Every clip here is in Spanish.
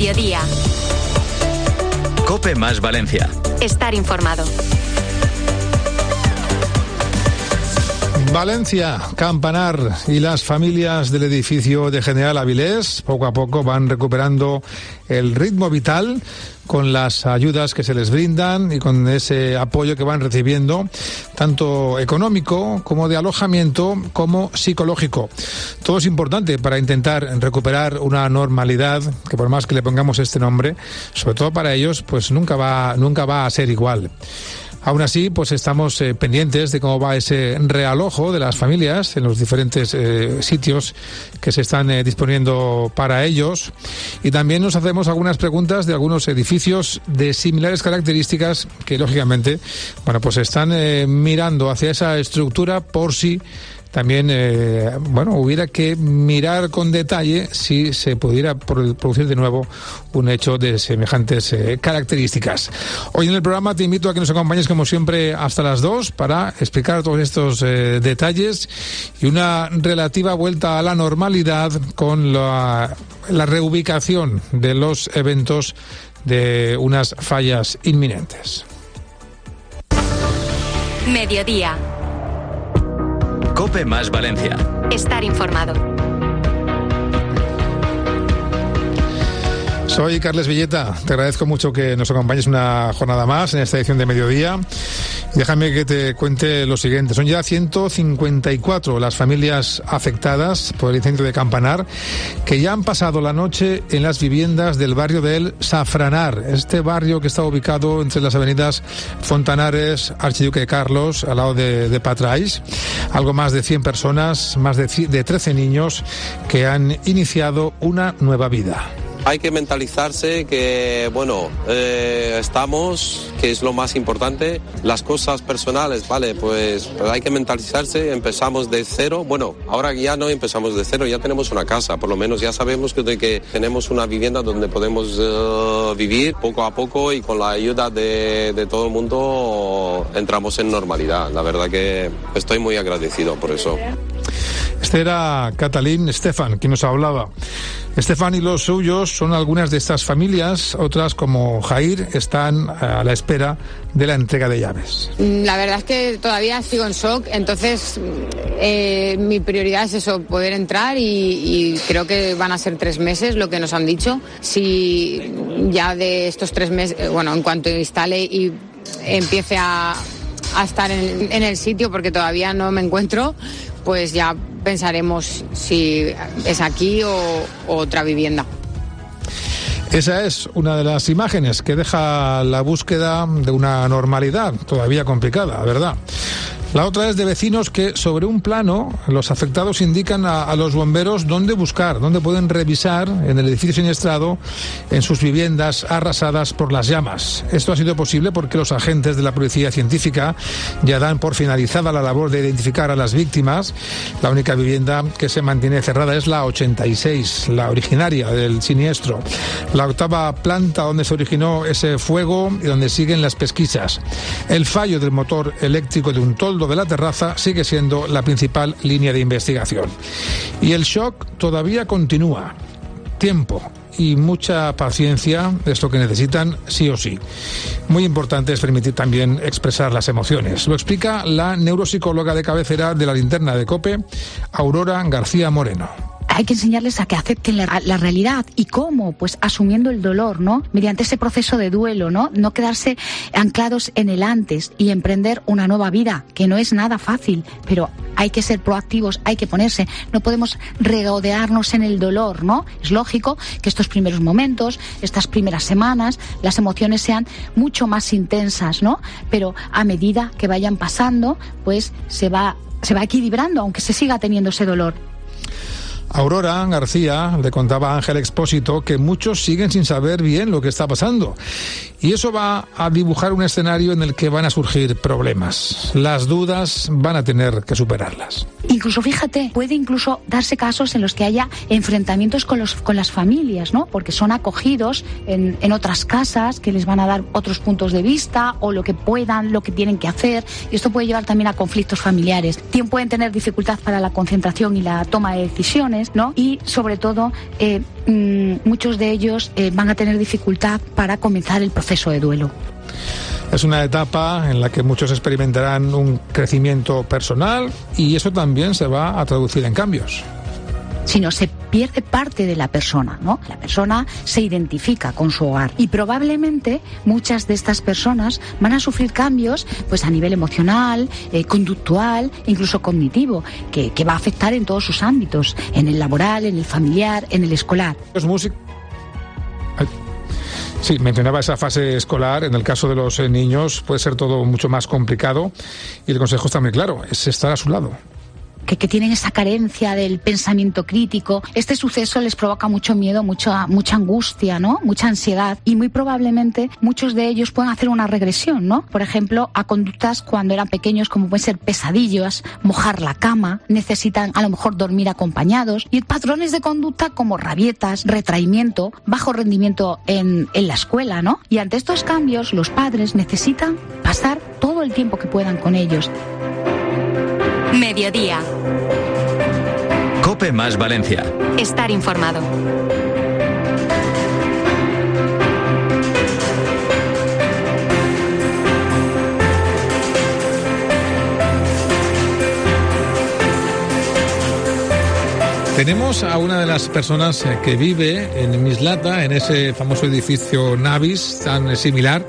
Mediodía. COPE más Valencia. Estar informado. Valencia, Campanar y las familias del edificio de General Avilés poco a poco van recuperando el ritmo vital con las ayudas que se les brindan y con ese apoyo que van recibiendo, tanto económico como de alojamiento como psicológico. Todo es importante para intentar recuperar una normalidad que, por más que le pongamos este nombre, sobre todo para ellos, pues nunca va a ser igual. Aún así, pues estamos pendientes de cómo va ese realojo de las familias en los diferentes sitios que se están disponiendo para ellos. Y también nos hacemos algunas preguntas de algunos edificios de similares características que, lógicamente, bueno, pues están mirando hacia esa estructura por si también, hubiera que mirar con detalle si se pudiera producir de nuevo un hecho de semejantes características. Hoy en el programa te invito a que nos acompañes, como siempre, hasta las 2 para explicar todos estos detalles y una relativa vuelta a la normalidad con la reubicación de los eventos de unas fallas inminentes. Mediodía. COPE más Valencia. Estar informado. Soy Carles Villeta. Te agradezco mucho que nos acompañes una jornada más en esta edición de Mediodía. Déjame que te cuente lo siguiente. Son ya 154 las familias afectadas por el incendio de Campanar que ya han pasado la noche en las viviendas del barrio del Safranar. Este barrio que está ubicado entre las avenidas Fontanares, Archiduque Carlos, al lado de Patrais. Algo más de 100 personas, más de 13 niños que han iniciado una nueva vida. Hay que mentalizarse que, estamos, que es lo más importante. Las cosas personales, vale, pues hay que mentalizarse, empezamos de cero. Bueno, ahora ya no empezamos de cero, ya tenemos una casa, por lo menos ya sabemos que tenemos una vivienda donde podemos vivir poco a poco y con la ayuda de todo el mundo entramos en normalidad. La verdad que estoy muy agradecido por eso. Este era Catalín Estefan, quien nos hablaba. Estefan y los suyos son algunas de estas familias, otras como Jair están a la espera de la entrega de llaves. La verdad es que todavía sigo en shock, entonces mi prioridad es eso, poder entrar y creo que van a ser 3 meses lo que nos han dicho. Si ya de estos 3 meses, en cuanto instale y empiece a estar en el sitio, porque todavía no me encuentro, pues ya pensaremos si es aquí o otra vivienda. Esa es una de las imágenes que deja la búsqueda de una normalidad todavía complicada, ¿verdad? La otra es de vecinos que, sobre un plano, los afectados indican a los bomberos dónde buscar, dónde pueden revisar en el edificio siniestrado, en sus viviendas arrasadas por las llamas. Esto ha sido posible porque los agentes de la Policía Científica ya dan por finalizada la labor de identificar a las víctimas. La única vivienda que se mantiene cerrada es la 86, la originaria del siniestro. La 8ª planta donde se originó ese fuego y donde siguen las pesquisas. El fallo del motor eléctrico de un toldo de la terraza sigue siendo la principal línea de investigación. Y el shock todavía continúa. Tiempo y mucha paciencia es lo que necesitan sí o sí. Muy importante es permitir también expresar las emociones. Lo explica la neuropsicóloga de cabecera de la Linterna de COPE, Aurora García Moreno. Hay que enseñarles a que acepten la realidad. ¿Y cómo? Pues asumiendo el dolor, ¿no? Mediante ese proceso de duelo, ¿no? No quedarse anclados en el antes y emprender una nueva vida, que no es nada fácil, pero hay que ser proactivos, hay que ponerse. No podemos regodearnos en el dolor, ¿no? Es lógico que estos primeros momentos, estas primeras semanas, las emociones sean mucho más intensas, ¿no? Pero a medida que vayan pasando, pues se va equilibrando, aunque se siga teniendo ese dolor. Aurora García le contaba a Ángel Expósito que muchos siguen sin saber bien lo que está pasando. Y eso va a dibujar un escenario en el que van a surgir problemas. Las dudas van a tener que superarlas. Incluso, fíjate, puede incluso darse casos en los que haya enfrentamientos con las familias, ¿no? Porque son acogidos en otras casas que les van a dar otros puntos de vista o lo que puedan, lo que tienen que hacer. Y esto puede llevar también a conflictos familiares. Pueden tener dificultad para la concentración y la toma de decisiones. emociones, ¿no? Y sobre todo, muchos de ellos van a tener dificultad para comenzar el proceso de duelo. Es una etapa en la que muchos experimentarán un crecimiento personal y eso también se va a traducir en cambios. Sino se pierde parte de la persona, ¿no? La persona se identifica con su hogar y probablemente muchas de estas personas van a sufrir cambios pues a nivel emocional, conductual, incluso cognitivo, que va a afectar en todos sus ámbitos, en el laboral, en el familiar, en el escolar. Sí, mencionaba esa fase escolar. En el caso de los niños puede ser todo mucho más complicado y el consejo está muy claro, es estar a su lado. Que tienen esa carencia del pensamiento crítico. Este suceso les provoca mucho miedo, mucha angustia, ¿no? Mucha ansiedad y muy probablemente muchos de ellos puedan hacer una regresión, ¿no? Por ejemplo, a conductas cuando eran pequeños como pueden ser pesadillas, mojar la cama, necesitan a lo mejor dormir acompañados y patrones de conducta como rabietas, retraimiento, bajo rendimiento en la escuela, ¿no? Y ante estos cambios los padres necesitan pasar todo el tiempo que puedan con ellos. Mediodía. COPE más Valencia. Estar informado. Tenemos a una de las personas que vive en Mislata, en ese famoso edificio Navis, tan similar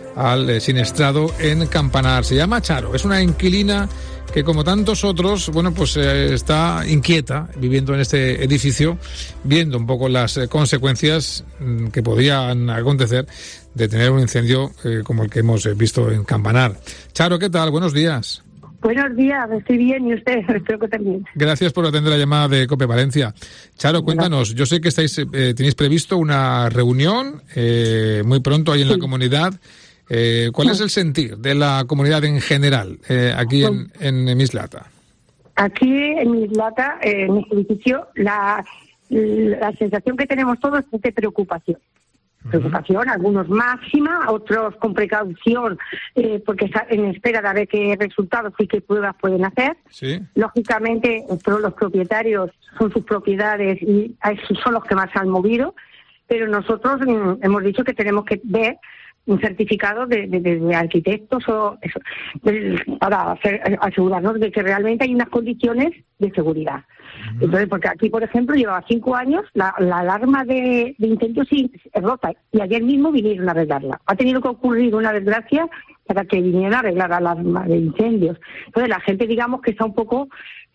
al siniestrado en Campanar. Se llama Charo, es una inquilina que como tantos otros, bueno, pues está inquieta viviendo en este edificio, viendo un poco las consecuencias que podían acontecer de tener un incendio como el que hemos visto en Campanar. Charo, ¿qué tal? Buenos días. Buenos días, estoy bien y usted, espero que también. Gracias por atender la llamada de COPE Valencia. Charo, cuéntanos, yo sé que tenéis previsto una reunión muy pronto ahí en la comunidad. ¿Cuál es el sentir de la comunidad en general aquí en Mislata? Aquí en Mislata, en este edificio, la sensación que tenemos todos es de preocupación. Preocupación, algunos máxima, otros con precaución, porque están en espera de ver qué resultados y qué pruebas pueden hacer. ¿Sí? Lógicamente, todos los propietarios son sus propiedades y son los que más han movido, pero nosotros hemos dicho que tenemos que ver un certificado de arquitectos o eso, para asegurarnos de que realmente hay unas condiciones de seguridad. Entonces, porque aquí, por ejemplo, llevaba 5 años, la alarma de incendios es rota y ayer mismo vinieron a arreglarla. Ha tenido que ocurrir una desgracia para que vinieran a arreglar la alarma de incendios. Entonces, la gente, digamos, que está un poco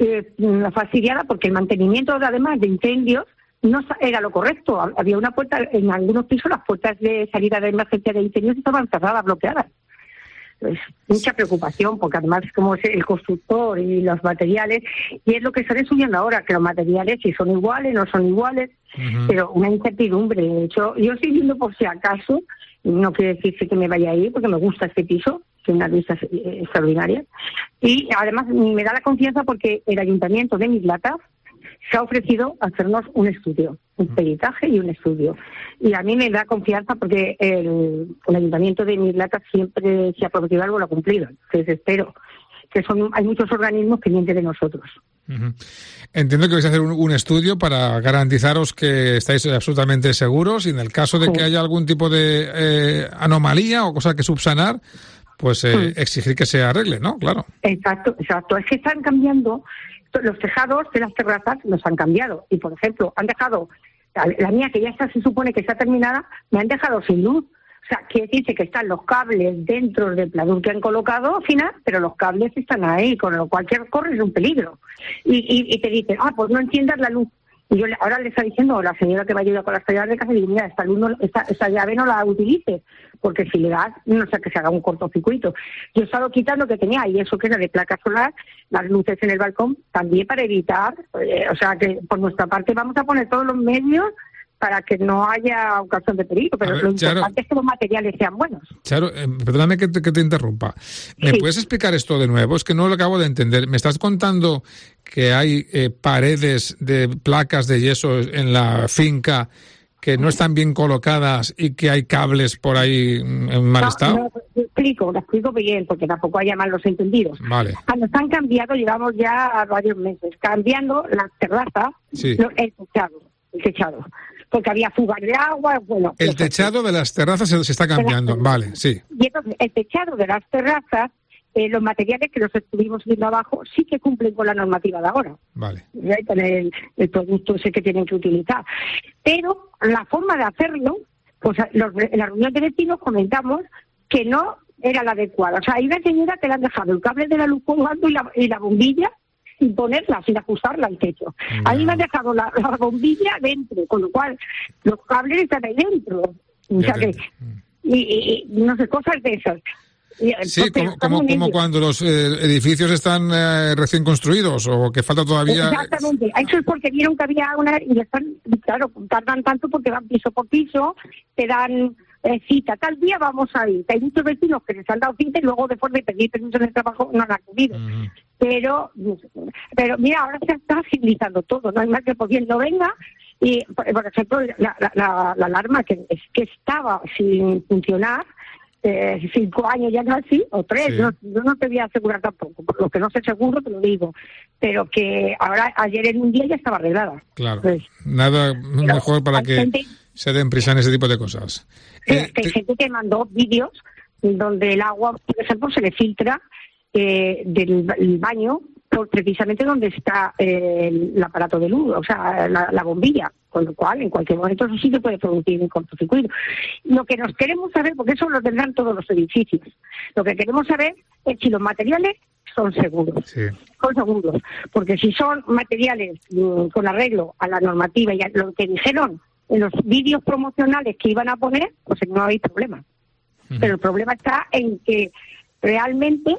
fastidiada porque el mantenimiento, además de incendios, no era lo correcto. Había una puerta, en algunos pisos las puertas de salida de emergencia de incendios estaban cerradas, bloqueadas. Pues mucha preocupación, porque además como es el constructor y los materiales, y es lo que están estudiando ahora, que los materiales si son iguales, no son iguales, pero una incertidumbre. De hecho, yo estoy viendo por si acaso, no quiere decir que me vaya a ir, porque me gusta este piso, tiene unas vistas extraordinarias, y además me da la confianza porque el Ayuntamiento de Mislata se ha ofrecido hacernos un estudio, un peritaje y un estudio. Y a mí me da confianza porque el Ayuntamiento de Mislata siempre se ha prometido algo, lo ha cumplido. Entonces espero que hay muchos organismos pendientes de nosotros. Entiendo que vais a hacer un estudio para garantizaros que estáis absolutamente seguros y en el caso de que haya algún tipo de anomalía o cosa que subsanar, pues exigir que se arregle, ¿no? Claro. Exacto. Es que están cambiando. Los tejados de las terrazas los han cambiado y, por ejemplo, han dejado, la mía que ya se supone que está terminada, me han dejado sin luz. O sea, quiere decirse que están los cables dentro del pladur que han colocado al final, pero los cables están ahí, con lo cual corre es un peligro. Y te dicen, pues no enciendas la luz. Y yo ahora le está diciendo a la señora que va a ayudar con las talladas de casa, digo, mira, esta llave no la utilices, porque si le das, no sé, que se haga un cortocircuito. Yo he estado quitando que tenía, y eso que era de placa solar, las luces en el balcón, también para evitar, o sea, que por nuestra parte vamos a poner todos los medios para que no haya ocasión de peligro, pero lo importante es que los materiales sean buenos. Claro, perdóname que te interrumpa. ¿Me puedes explicar esto de nuevo? Es que no lo acabo de entender. ¿Me estás contando que hay paredes de placas de yeso en la finca que no están bien colocadas y que hay cables por ahí en mal estado? Lo explico bien, porque tampoco haya malos entendidos. Vale. Nos han cambiado, llevamos ya varios meses, cambiando las terrazas, Sí. el techado. Porque había fugas de agua, bueno... El techado de las terrazas se está cambiando, vale, sí. Y entonces, el techado de las terrazas, los materiales que los estuvimos viendo abajo, sí que cumplen con la normativa de ahora. Vale. Con el producto ese que tienen que utilizar. Pero la forma de hacerlo, pues en la reunión de vecinos comentamos que no era la adecuada. O sea, hay una señora que le han dejado el cable de la luz colgando y la bombilla sin ponerla, sin ajustarla al techo. A mí me han dejado la bombilla dentro, con lo cual los cables están ahí dentro. O sea que, y no sé, cosas de esas. Sí, como cuando los edificios están recién construidos o que falta todavía... Exactamente, eso es porque vieron que había una... Y están, claro, tardan tanto porque van piso por piso, te dan cita, tal día vamos a ir. Hay muchos vecinos que les han dado cita y luego después de pedir permiso en el trabajo no han acudido. Pero mira, ahora se está agilizando todo, no hay más que por bien no venga. Y, por ejemplo, la alarma que estaba sin funcionar, 5 años ya casi, o 3, sí. Yo no te voy a asegurar tampoco, por lo que no sé seguro te lo digo, pero que ahora ayer en un día ya estaba arreglada. Claro, pues, nada mejor para que se den prisa en ese tipo de cosas. Hay gente que mandó vídeos donde el agua, por ejemplo, se le filtra del baño precisamente donde está el aparato de luz, o sea, la bombilla, con lo cual en cualquier momento eso sí que puede producir un cortocircuito. Lo que nos queremos saber, porque eso lo tendrán todos los edificios, lo que queremos saber es si los materiales son seguros. Sí. Son seguros, porque si son materiales con arreglo a la normativa y a lo que dijeron en los vídeos promocionales que iban a poner, pues no hay problema. Pero el problema está en que realmente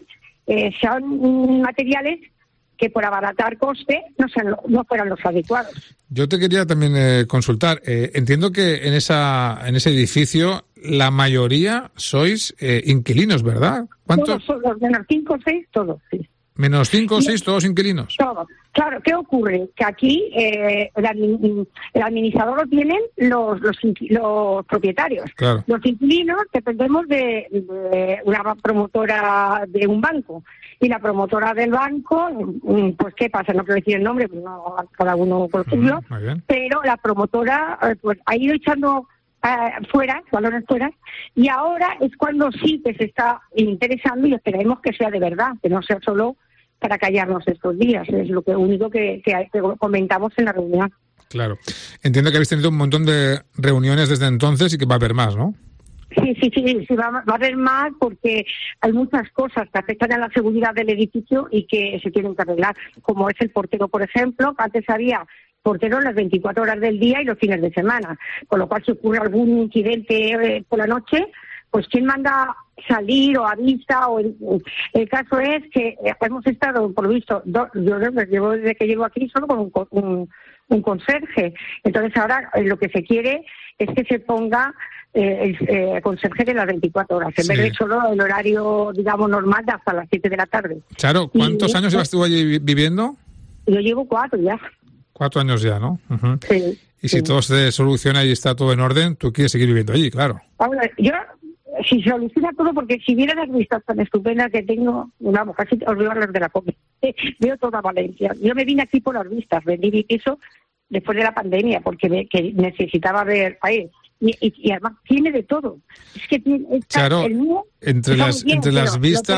son materiales que por abaratar coste no fueran los adecuados. Yo te quería también consultar. Entiendo que en ese edificio la mayoría sois inquilinos, ¿verdad? ¿Cuántos? Todos, los menos 5 o 6, todos, sí. ¿Menos 5 o 6, todos inquilinos? Todos. Claro, ¿qué ocurre? Que aquí el administrador lo tienen los propietarios. Claro. Los inquilinos dependemos de una promotora de un banco. Y la promotora del banco, pues ¿qué pasa? No quiero decir el nombre, pues no, cada uno por suyo. Pero la promotora pues ha ido echando balones fuera, y ahora es cuando sí que se está interesando y esperemos que sea de verdad, que no sea solo para callarnos estos días. Es lo único que comentamos en la reunión. Claro. Entiendo que habéis tenido un montón de reuniones desde entonces y que va a haber más, ¿no? Sí, va a haber más porque hay muchas cosas que afectan a la seguridad del edificio y que se tienen que arreglar, como es el portero, por ejemplo. Antes había porteros las 24 horas del día y los fines de semana, con lo cual si ocurre algún incidente por la noche, pues ¿quién manda salir o avisa? El caso es que hemos estado, por lo visto, yo llevo desde que llego aquí solo con un conserje. Entonces ahora lo que se quiere es que se ponga el conserje de las 24 horas, en vez de solo el horario, digamos, normal de hasta las 7 de la tarde. Charo, ¿cuántos años llevas tú allí viviendo? Yo llevo 4 ya. 4 años ya, ¿no? Uh-huh. Sí. Y si todo se soluciona y está todo en orden, tú quieres seguir viviendo allí, claro. Ahora, yo, si soluciona todo, porque si viera las vistas tan estupendas que tengo, vamos, casi olvido hablar de la comida. Veo toda Valencia. Yo me vine aquí por las vistas, vendí mi piso después de la pandemia, porque que necesitaba ver ahí. Y además tiene de todo. Es que claro, el mío entre las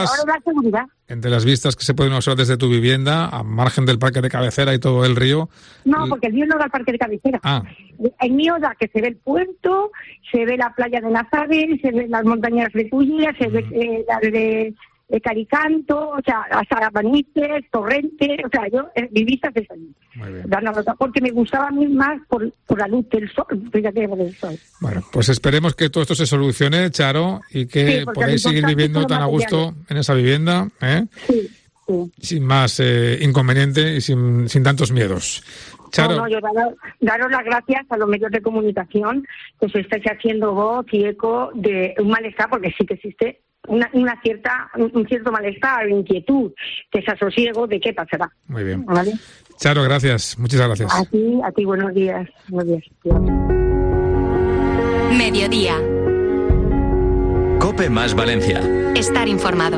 vistas que se pueden observar desde tu vivienda, a margen del parque de cabecera y todo el río. No, porque el mío no da al parque de cabecera. El mío da que se ve el puerto, se ve la playa de Nazaret, se ve las montañas de Tullia, se ve la de Caricanto, o sea, hasta Manises, Torrente, o sea, yo, mi vista es allí. Porque me gustaba a mí más por la luz del sol, fíjate, por el sol. Bueno, pues esperemos que todo esto se solucione, Charo, y que podáis seguir viviendo tan a gusto en esa vivienda, Sí. Sin más inconveniente y sin tantos miedos. Charo. Yo daros las gracias a los medios de comunicación que os estáis haciendo voz y eco de un malestar, porque sí que existe un cierto malestar, inquietud, desasosiego de qué pasará. Muy bien. ¿Vale? Charo, gracias. Muchas gracias. A ti, buenos días. Mediodía. COPE COPE más Valencia. Estar informado.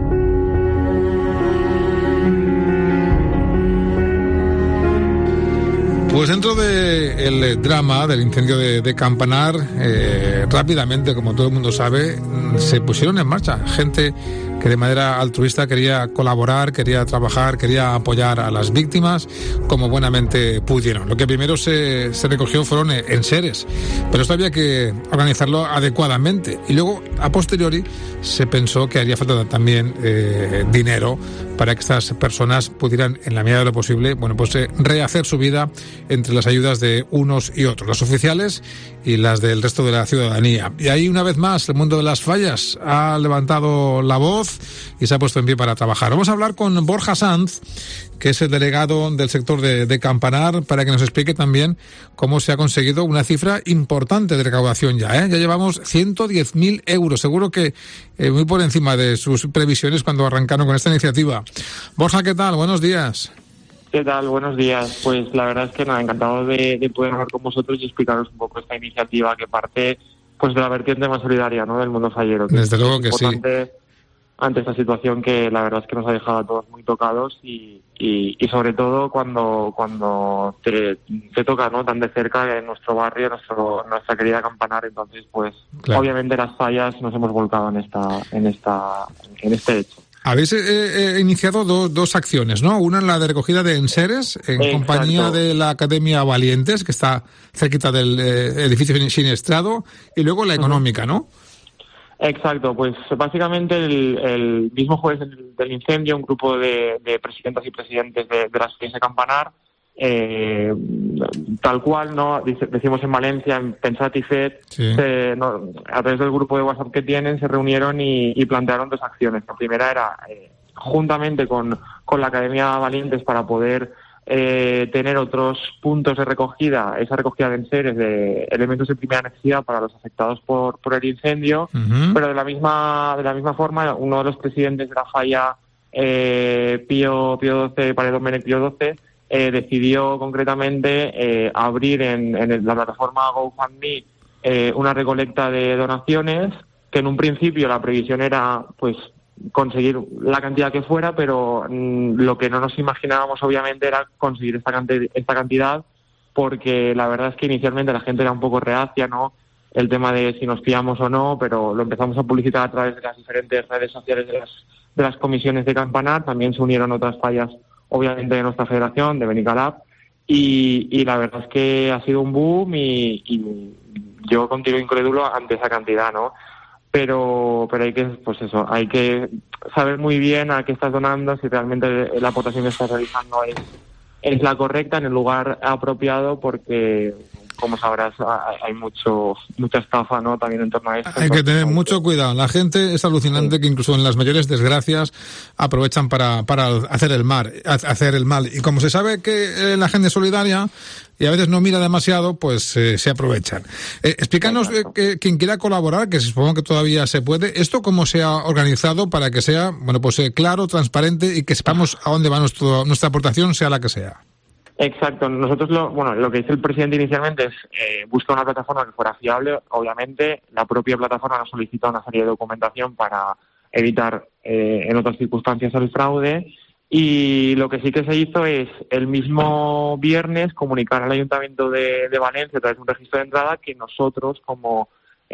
Pues dentro del drama del incendio de Campanar, rápidamente, como todo el mundo sabe, se pusieron en marcha gente que de manera altruista quería colaborar, quería trabajar, quería apoyar a las víctimas como buenamente pudieron. Lo que primero se recogió fueron enseres, pero esto había que organizarlo adecuadamente. Y luego, a posteriori, se pensó que haría falta también dinero para que estas personas pudieran, en la medida de lo posible, rehacer su vida entre las ayudas de unos y otros, las oficiales y las del resto de la ciudadanía. Y ahí, una vez más, el mundo de las fallas ha levantado la voz y se ha puesto en pie para trabajar. Vamos a hablar con Borja Sanz, que es el delegado del sector de Campanar, para que nos explique también cómo se ha conseguido una cifra importante de recaudación ya. Ya llevamos 110.000 euros, seguro que muy por encima de sus previsiones cuando arrancaron con esta iniciativa. Borja, ¿qué tal? Buenos días. ¿Qué tal? Buenos días. Pues la verdad es que encantado de poder hablar con vosotros y explicaros un poco esta iniciativa que parte pues de la vertiente más solidaria, ¿no?, del mundo fallero. Desde luego que sí. Ante esta situación que la verdad es que nos ha dejado a todos muy tocados y sobre todo cuando te toca, ¿no?, tan de cerca en nuestro barrio, nuestra querida Campanar. Entonces, pues claro, obviamente las fallas nos hemos volcado en este hecho. Habéis iniciado dos acciones, ¿no? Una, la de recogida de enseres en compañía de la Academia Valientes, que está cerquita del edificio siniestrado, y luego la económica, ¿no? Exacto, pues básicamente el mismo jueves del incendio, un grupo de presidentas y presidentes de las fallas de Campanar, tal cual, ¿no?, decimos en Valencia, en Pensat y Fet, sí, a través del grupo de WhatsApp que tienen, se reunieron y plantearon dos acciones. La primera era, juntamente con la Academia Valientes, para poder tener otros puntos de recogida, esa recogida de enseres de elementos de primera necesidad para los afectados por el incendio, pero de la misma forma, uno de los presidentes de la falla, Pío XII, Paredón Menech Pío XII, decidió concretamente abrir en la plataforma GoFundMe una recolecta de donaciones, que en un principio la previsión era pues conseguir la cantidad que fuera, pero lo que no nos imaginábamos obviamente era conseguir esta cantidad, porque la verdad es que inicialmente la gente era un poco reacia, ¿no?, el tema de si nos fiamos o no, pero lo empezamos a publicitar a través de las diferentes redes sociales de las comisiones de Campanar. También se unieron otras fallas, obviamente, de nuestra federación, de Benicalap, y la verdad es que ha sido un boom y yo continúo incrédulo ante esa cantidad, ¿no? Pero hay que saber muy bien a qué estás donando, si realmente la aportación que estás realizando es la correcta, en el lugar apropiado, porque, como sabrás, hay mucha estafa, ¿no?, también en torno a esto. Hay que tener mucho cuidado. La gente es alucinante, sí, que incluso en las mayores desgracias aprovechan para hacer el mal. Y como se sabe que la gente es solidaria y a veces no mira demasiado, pues se aprovechan. Explícanos, quien quiera colaborar, que supongo que todavía se puede, esto cómo se ha organizado para que sea, claro, transparente y que sepamos a dónde va nuestra aportación, sea la que sea. Exacto. Nosotros lo que hizo el presidente inicialmente es buscar una plataforma que fuera fiable. Obviamente, la propia plataforma nos solicita una serie de documentación para evitar en otras circunstancias el fraude. Y lo que sí que se hizo es, el mismo viernes, comunicar al Ayuntamiento de Valencia, a través de un registro de entrada, que nosotros, como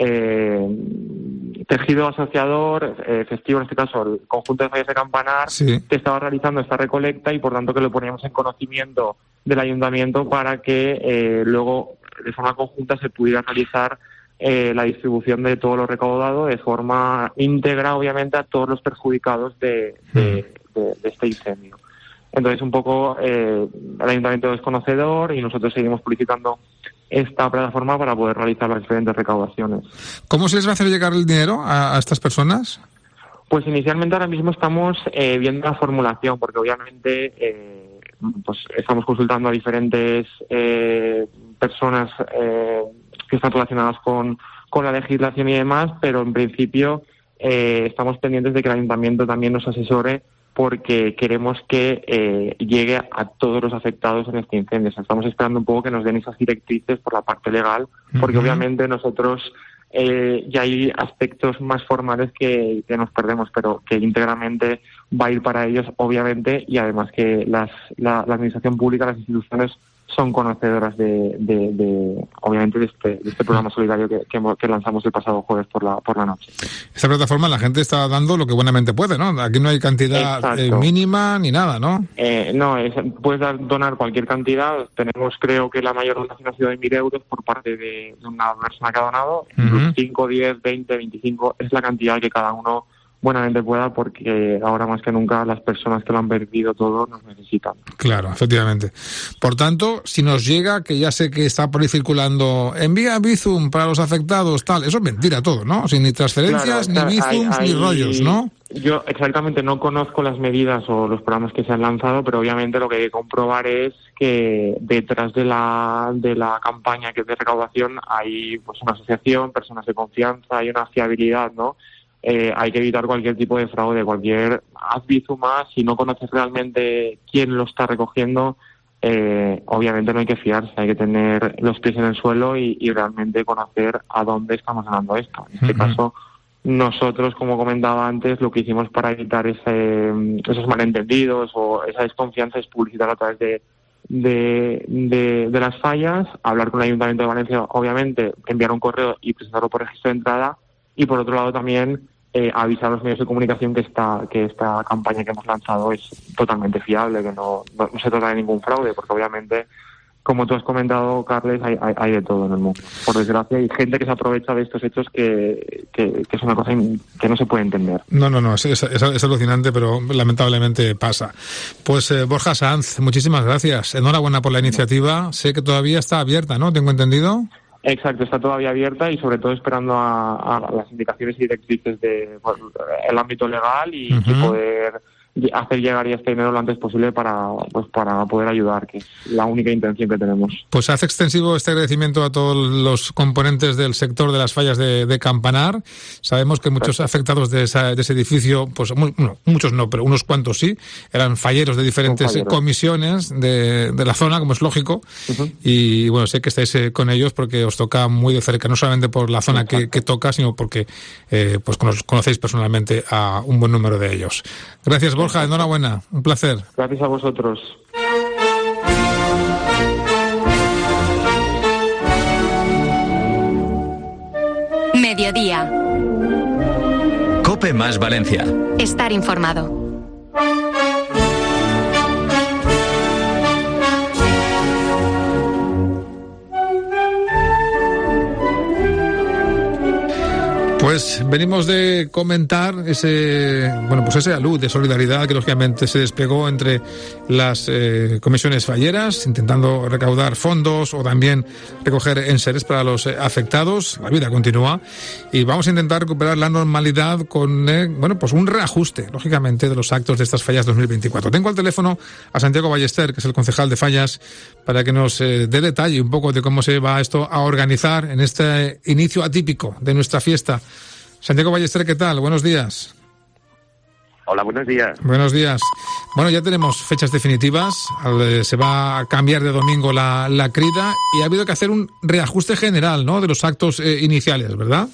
tejido asociador festivo, en este caso el conjunto de fallas de Campanar, sí, que estaba realizando esta recolecta, y por tanto que lo poníamos en conocimiento del Ayuntamiento para que luego, de forma conjunta, se pudiera realizar la distribución de todo lo recaudado de forma íntegra, obviamente, a todos los perjudicados de este incendio. Entonces, un poco el Ayuntamiento es conocedor y nosotros seguimos publicitando esta plataforma para poder realizar las diferentes recaudaciones. ¿Cómo se les va a hacer llegar el dinero a estas personas? Pues inicialmente ahora mismo estamos viendo la formulación, porque obviamente pues estamos consultando a diferentes personas que están relacionadas con la legislación y demás, pero en principio estamos pendientes de que el Ayuntamiento también nos asesore, porque queremos que llegue a todos los afectados en este incendio. O sea, estamos esperando un poco que nos den esas directrices por la parte legal, porque obviamente nosotros ya hay aspectos más formales que nos perdemos, pero que íntegramente va a ir para ellos, obviamente, y además que la administración pública, las instituciones son conocedoras obviamente de este programa solidario que lanzamos el pasado jueves por la noche. Esta plataforma la gente está dando lo que buenamente puede, ¿no? Aquí no hay cantidad mínima ni nada, ¿no? No, puedes donar cualquier cantidad. Tenemos, creo que la mayor donación ha sido de 1.000 euros por parte de una persona que ha donado. 5, 10, 20, 25 es la cantidad que cada uno buenamente pueda, porque ahora más que nunca las personas que lo han perdido todo nos necesitan. Claro, efectivamente. Por tanto, si nos llega, que ya sé que está por ahí circulando, envía Bizum para los afectados, tal, eso es mentira todo, ¿no? Sin ni transferencias, ni Bizums, ni rollos, ¿no? Yo exactamente no conozco las medidas o los programas que se han lanzado, pero obviamente lo que hay que comprobar es que detrás de la campaña que es de recaudación hay pues una asociación, personas de confianza, hay una fiabilidad, ¿no? Hay que evitar cualquier tipo de fraude, haz Bizum más, si no conoces realmente quién lo está recogiendo, obviamente no hay que fiarse, hay que tener los pies en el suelo y realmente conocer a dónde estamos ganando esto. En este caso, nosotros, como comentaba antes, lo que hicimos para evitar esos malentendidos o esa desconfianza es publicitar a través de las fallas, hablar con el Ayuntamiento de Valencia, obviamente, enviar un correo y presentarlo por registro de entrada, y por otro lado también avisar a los medios de comunicación que esta campaña que hemos lanzado es totalmente fiable, que no se trata de ningún fraude, porque obviamente, como tú has comentado, Carles, hay de todo en el mundo. Por desgracia, hay gente que se aprovecha de estos hechos que es una cosa que no se puede entender. No, es alucinante, pero lamentablemente pasa. Pues Borja Sanz, muchísimas gracias. Enhorabuena por la iniciativa. Sé que todavía está abierta, ¿no? ¿Tengo entendido? Exacto, está todavía abierta y sobre todo esperando a las indicaciones y directrices del ámbito legal y poder hacer llegar ya este dinero lo antes posible para poder ayudar, que es la única intención que tenemos. Pues hace extensivo este agradecimiento a todos los componentes del sector de las fallas de Campanar. Sabemos que muchos afectados de ese edificio, pues muchos no, pero unos cuantos sí, eran falleros de diferentes comisiones de la zona, como es lógico, y bueno, sé que estáis con ellos porque os toca muy de cerca, no solamente por la zona que toca, sino porque pues conocéis personalmente a un buen número de ellos. Gracias, Borja, enhorabuena, un placer. Gracias a vosotros. Mediodía. COPE más Valencia. Estar informado. Pues venimos de comentar ese alud de solidaridad que lógicamente se despegó entre las comisiones falleras, intentando recaudar fondos o también recoger enseres para los afectados. La vida continúa y vamos a intentar recuperar la normalidad con un reajuste, lógicamente, de los actos de estas fallas 2024. Tengo al teléfono a Santiago Ballester, que es el concejal de fallas, para que nos dé detalle un poco de cómo se va esto a organizar en este inicio atípico de nuestra fiesta. Santiago Ballester, ¿qué tal? Buenos días. Hola, buenos días. Buenos días. Bueno, ya tenemos fechas definitivas. Se va a cambiar de domingo la crida y ha habido que hacer un reajuste general, ¿no?, de los actos iniciales, ¿verdad?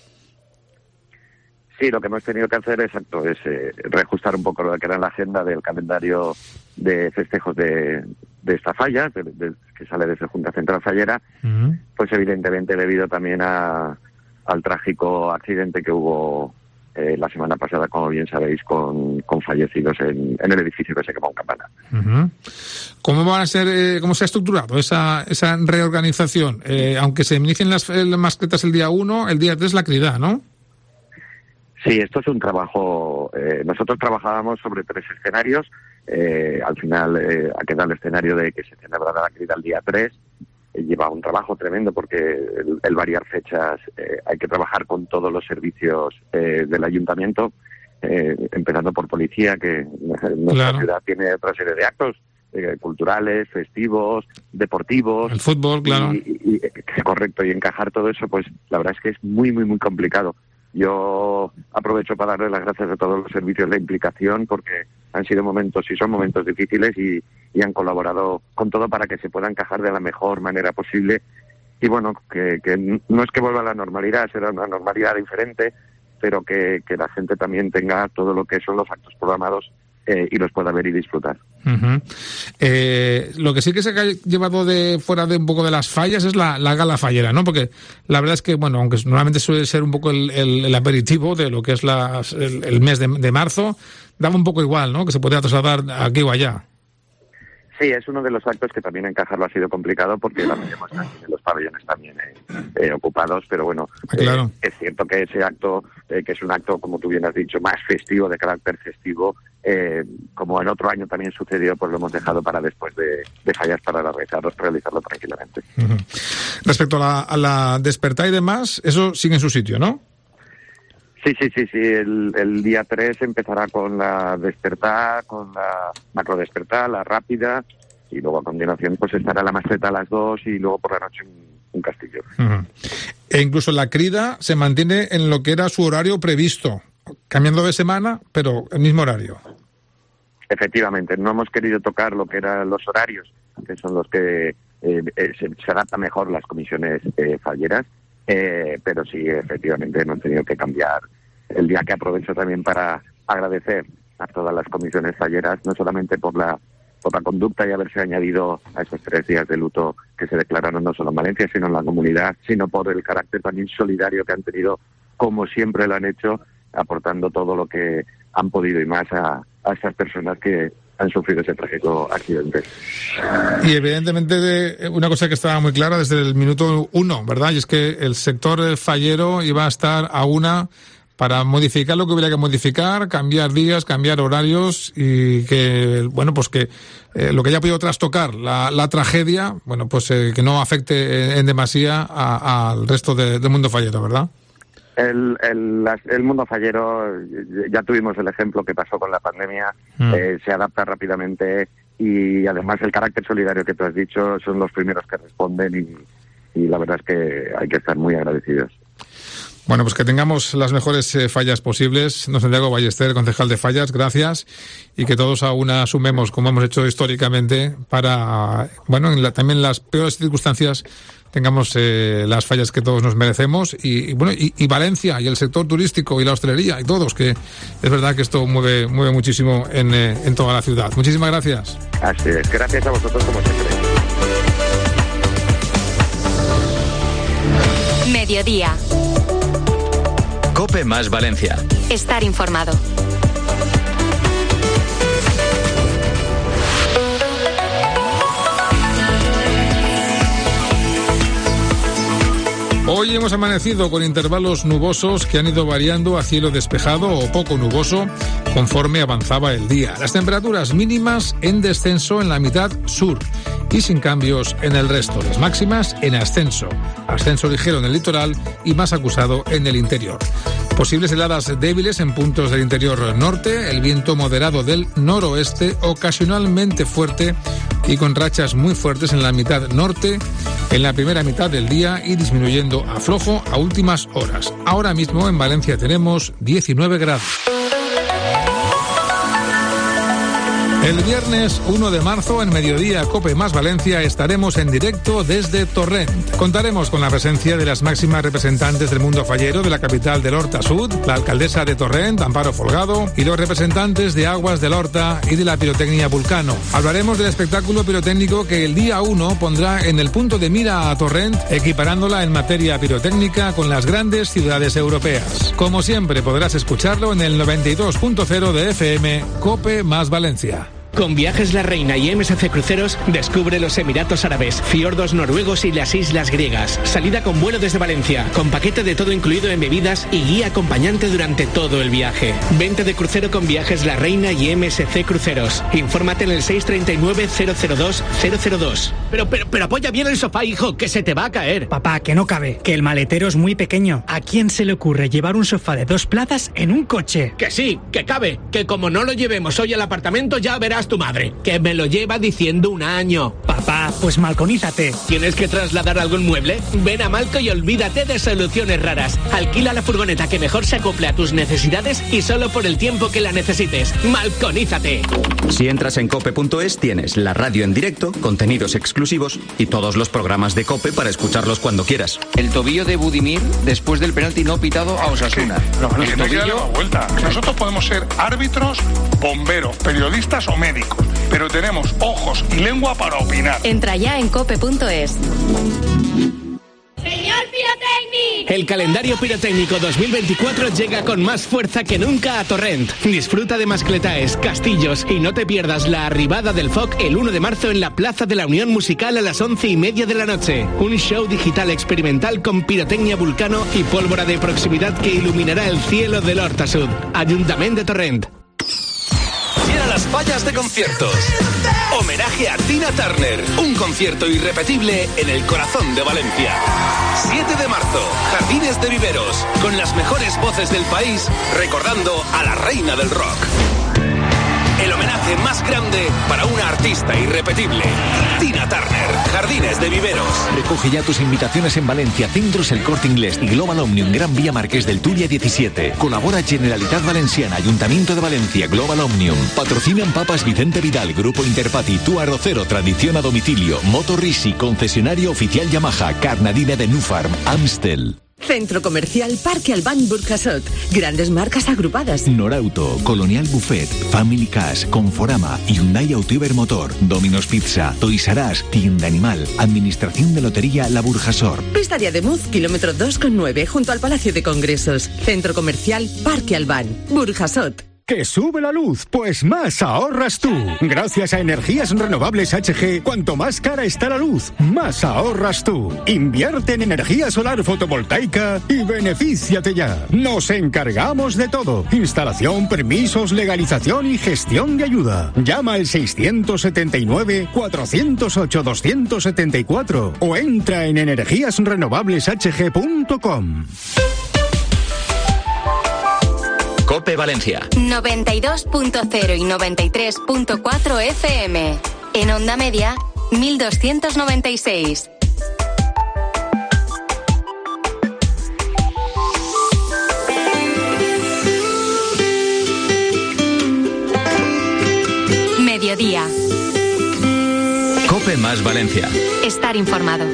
Sí, lo que hemos tenido que hacer es reajustar un poco lo que era la agenda del calendario de festejos de esta falla, que sale desde Junta Central Fallera, pues evidentemente debido también al trágico accidente que hubo la semana pasada, como bien sabéis, con fallecidos en el edificio que se quemó en Campanar. ¿Cómo se ha estructurado esa reorganización? Aunque se inicien las mascletas el día 1, el día 3 la crida, ¿no? Sí, esto es un trabajo. Nosotros trabajábamos sobre 3 escenarios. Al final ha quedado el escenario de que se celebrará la crida el día 3. Lleva un trabajo tremendo porque el variar fechas hay que trabajar con todos los servicios del ayuntamiento, empezando por policía, que nuestra ciudad tiene otra serie de actos culturales, festivos, deportivos. El fútbol, claro. Y correcto, y encajar todo eso, pues la verdad es que es muy, muy, muy complicado. Yo aprovecho para darle las gracias a todos los servicios de implicación porque han sido momentos y son momentos difíciles y han colaborado con todo para que se pueda encajar de la mejor manera posible bueno, que no es que vuelva a la normalidad, será una normalidad diferente, pero que la gente también tenga todo lo que son los actos programados y los pueda ver y disfrutar. Uh-huh. Lo que sí que se ha llevado de fuera de un poco de las fallas es la gala fallera, ¿no? Porque la verdad es que, bueno, aunque normalmente suele ser un poco el aperitivo de lo que es el mes de marzo, daba un poco igual, ¿no? Que se podía trasladar aquí o allá. Sí, es uno de los actos que también encajarlo ha sido complicado porque la tenemos aquí en los pabellones también ocupados, pero bueno, claro. Es cierto que ese acto, que es un acto, como tú bien has dicho, más festivo, de carácter festivo, como en otro año también sucedió, pues lo hemos dejado para después de fallas para realizarlo tranquilamente. Uh-huh. Respecto a la despertar y demás, eso sigue en su sitio, ¿no? Sí. El día 3 empezará con la despertar, con la macro despertar, la rápida, y luego a continuación pues estará la mastreta a las 2 y luego por la noche un castillo. Uh-huh. E incluso la crida se mantiene en lo que era su horario previsto, cambiando de semana, pero el mismo horario. Efectivamente, no hemos querido tocar lo que eran los horarios, que son los que se adaptan mejor las comisiones falleras, pero sí, efectivamente, hemos tenido que cambiar el día, que aprovecho también para agradecer a todas las comisiones falleras, no solamente por la conducta y haberse añadido a esos 3 días de luto que se declararon no solo en Valencia, sino en la comunidad, sino por el carácter también solidario que han tenido, como siempre lo han hecho, aportando todo lo que han podido y más a esas personas que han sufrido ese trágico accidente. Y evidentemente una cosa que estaba muy clara desde el minuto 1, ¿verdad? Y es que el sector fallero iba a estar a una para modificar lo que hubiera que modificar, cambiar días, cambiar horarios, y que, bueno, pues que lo que haya podido trastocar la tragedia, bueno, pues que no afecte en demasía al resto del mundo fallero, ¿verdad? El mundo fallero, ya tuvimos el ejemplo que pasó con la pandemia, se adapta rápidamente, y además el carácter solidario que tú has dicho, son los primeros que responden, y la verdad es que hay que estar muy agradecidos. Bueno, pues que tengamos las mejores fallas posibles. Don Santiago Ballester, concejal de Fallas, gracias, y que todos a una sumemos, como hemos hecho históricamente, para, bueno, también en las peores circunstancias tengamos las fallas que todos nos merecemos, y bueno, y Valencia y el sector turístico y la hostelería y todos, que es verdad que esto mueve muchísimo en toda la ciudad. Muchísimas gracias. Así es, gracias a vosotros como siempre. Mediodía. COPE más Valencia. Estar informado. Hoy hemos amanecido con intervalos nubosos que han ido variando a cielo despejado o poco nuboso conforme avanzaba el día. Las temperaturas mínimas en descenso en la mitad sur y sin cambios en el resto. Las máximas en ascenso. Ascenso ligero en el litoral y más acusado en el interior. Posibles heladas débiles en puntos del interior norte, el viento moderado del noroeste, ocasionalmente fuerte y con rachas muy fuertes en la mitad norte en la primera mitad del día y disminuyendo a flojo a últimas horas. Ahora mismo en Valencia tenemos 19 grados. El viernes 1 de marzo, en Mediodía COPE más Valencia, estaremos en directo desde Torrent. Contaremos con la presencia de las máximas representantes del mundo fallero de la capital del Horta Sud, la alcaldesa de Torrent, Amparo Folgado, y los representantes de Aguas del Horta y de la pirotecnia Vulcano. Hablaremos del espectáculo pirotécnico que el día 1 pondrá en el punto de mira a Torrent, equiparándola en materia pirotécnica con las grandes ciudades europeas. Como siempre, podrás escucharlo en el 92.0 de FM, COPE más Valencia. Con Viajes La Reina y MSC Cruceros, descubre los Emiratos Árabes, fiordos noruegos y las islas griegas. Salida con vuelo desde Valencia, con paquete de todo incluido en bebidas y guía acompañante durante todo el viaje. Vente de crucero con Viajes La Reina y MSC Cruceros. Infórmate en el 639-002-002. Pero apoya bien el sofá, hijo, que se te va a caer. Papá, que no cabe, que el maletero es muy pequeño. ¿A quién se le ocurre llevar un sofá de 2 plazas en un coche? Que sí, que cabe, que como no lo llevemos hoy al apartamento ya verás digas tu madre, que me lo lleva diciendo un año. Papá, pues malconízate. ¿Tienes que trasladar algún mueble? Ven a Malco y olvídate de soluciones raras. Alquila la furgoneta que mejor se acople a tus necesidades y solo por el tiempo que la necesites. Malconízate. Si entras en cope.es tienes la radio en directo, contenidos exclusivos y todos los programas de COPE para escucharlos cuando quieras. El tobillo de Budimir después del penalti no pitado a Osasuna. Es que no hay que darle más vuelta. Nosotros podemos ser árbitros, bomberos, periodistas o médicos, pero tenemos ojos y lengua para opinar. Entra ya en cope.es. ¡Señor Pirotécnico! El calendario pirotécnico 2024 llega con más fuerza que nunca a Torrent. Disfruta de mascletaes, castillos y no te pierdas la arribada del FOC el 1 de marzo en la Plaza de la Unión Musical a las 11:30 de la noche. Un show digital experimental con pirotecnia Vulcano y pólvora de proximidad que iluminará el cielo del Hortasud. Ayuntamiento de Torrent. Cierra las fallas de conciertos. Homenaje a Tina Turner. Un concierto irrepetible en el corazón de Valencia. 7 de marzo, Jardines de Viveros. Con las mejores voces del país, recordando a la reina del rock. El homenaje más grande para una artista irrepetible. Tina Turner, Jardines de Viveros. Recoge ya tus invitaciones en Valencia, Centros El Corte Inglés y Global Omnium Gran Vía Marqués del Turia 17. Colabora Generalitat Valenciana, Ayuntamiento de Valencia, Global Omnium. Patrocinan Papas Vicente Vidal, Grupo Interpati, Tu Arrocero, Tradición a Domicilio, Moto Risi, Concesionario Oficial Yamaha, Carnadine de Nufarm, Amstel. Centro Comercial Parque Albán Burjasot. Grandes marcas agrupadas. Norauto, Colonial Buffet, Family Cash, Conforama, Hyundai Auto Motor, Domino's Pizza, Toys R Us, Tienda Animal, Administración de Lotería La Burjasot. Pista de Ademuz, kilómetro 2,9, junto al Palacio de Congresos. Centro Comercial Parque Albán Burjasot. ¿Que sube la luz? Pues más ahorras tú. Gracias a Energías Renovables HG, cuanto más cara está la luz, más ahorras tú. Invierte en energía solar fotovoltaica y benefíciate ya. Nos encargamos de todo. Instalación, permisos, legalización y gestión de ayuda. Llama al 679-408-274 o entra en energíasrenovableshg.com. COPE Valencia 92.0 y 93.4 FM. En onda media, 1296. Mediodía. COPE más Valencia. Estar informado.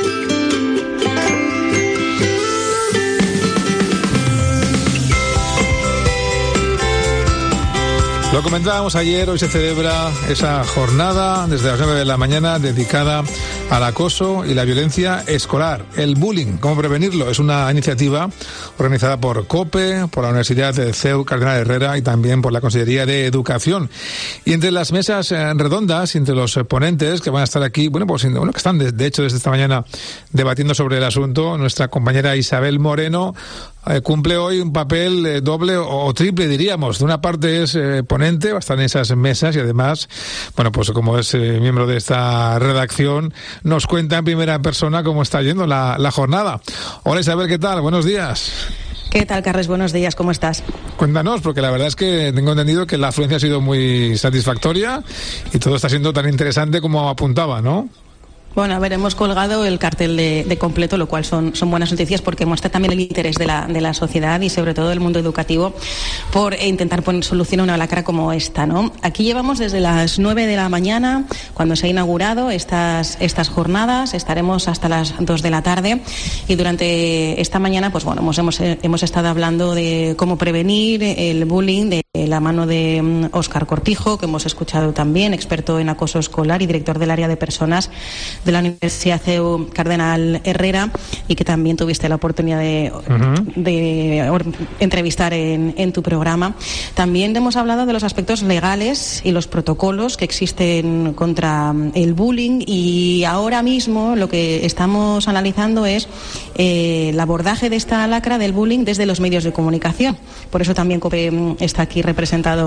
Lo comentábamos ayer, hoy se celebra esa jornada desde las 9 de la mañana dedicada al acoso y la violencia escolar, el bullying, cómo prevenirlo. Es una iniciativa organizada por COPE, por la Universidad de CEU Cardenal Herrera y también por la Consellería de Educación. Y entre las mesas redondas, entre los ponentes que van a estar aquí, que están de hecho desde esta mañana debatiendo sobre el asunto, nuestra compañera Isabel Moreno cumple hoy un papel doble o triple, diríamos. De una parte es ponente, va a estar en esas mesas y además, pues como es miembro de esta redacción, nos cuenta en primera persona cómo está yendo la jornada. Hola Isabel, ¿qué tal? Buenos días. ¿Qué tal, Carles? Buenos días, ¿cómo estás? Cuéntanos, porque la verdad es que tengo entendido que la afluencia ha sido muy satisfactoria y todo está siendo tan interesante como apuntaba, ¿no? Bueno, a ver, hemos colgado el cartel de completo, lo cual son buenas noticias porque muestra también el interés de la sociedad y sobre todo del mundo educativo por intentar poner solución a una lacra como esta, ¿no? Aquí llevamos desde las 9 de la mañana, cuando se ha inaugurado estas jornadas, estaremos hasta las 2 de la tarde y durante esta mañana, hemos estado hablando de cómo prevenir el bullying de la mano de Óscar Cortijo, que hemos escuchado también, experto en acoso escolar y director del área de personas de la Universidad CEU Cardenal Herrera, y que también tuviste la oportunidad de entrevistar en tu programa. También hemos hablado de los aspectos legales y los protocolos que existen contra el bullying, y ahora mismo lo que estamos analizando es el abordaje de esta lacra del bullying desde los medios de comunicación. Por eso también COPE está aquí representado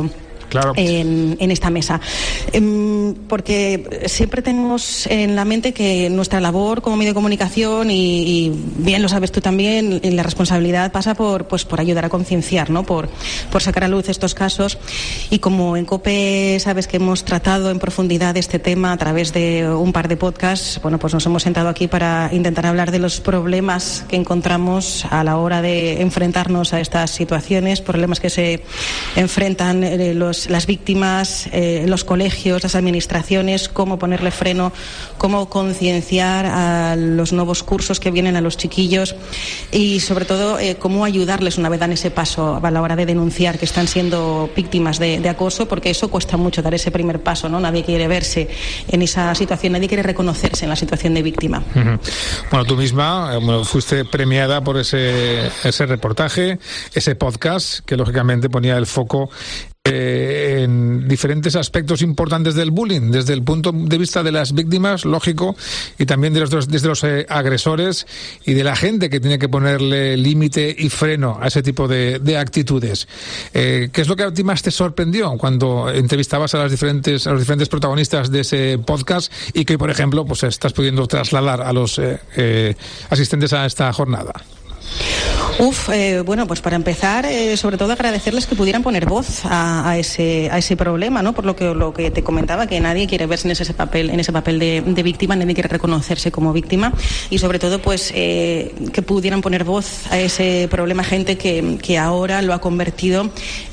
claro, en esta mesa. Porque siempre tenemos en la mente que nuestra labor como medio de comunicación, y bien lo sabes tú también, la responsabilidad pasa por ayudar a concienciar, ¿no? Por sacar a luz estos casos. Y como en COPE sabes que hemos tratado en profundidad este tema a través de un par de podcasts, bueno, pues nos hemos sentado aquí para intentar hablar de los problemas que encontramos a la hora de enfrentarnos a estas situaciones, problemas que se enfrentan las víctimas, los colegios, las administraciones, cómo ponerle freno, cómo concienciar a los nuevos cursos que vienen a los chiquillos y sobre todo cómo ayudarles una vez dan ese paso a la hora de denunciar que están siendo víctimas de acoso, porque eso cuesta mucho, dar ese primer paso, ¿no? Nadie quiere verse en esa situación, nadie quiere reconocerse en la situación de víctima. Bueno, tú misma fuiste premiada por ese reportaje, ese podcast que lógicamente ponía el foco en diferentes aspectos importantes del bullying, desde el punto de vista de las víctimas, lógico, y también desde los agresores y de la gente que tiene que ponerle límite y freno a ese tipo de actitudes. ¿Qué es lo que a ti más te sorprendió cuando entrevistabas a los diferentes protagonistas de ese podcast y que, por ejemplo, pues estás pudiendo trasladar a los asistentes a esta jornada? Bueno, pues para empezar, sobre todo agradecerles que pudieran poner voz a ese problema, ¿no? Por lo que te comentaba, que nadie quiere verse en ese papel de víctima, nadie quiere reconocerse como víctima y sobre todo pues que pudieran poner voz a ese problema, gente que ahora lo ha convertido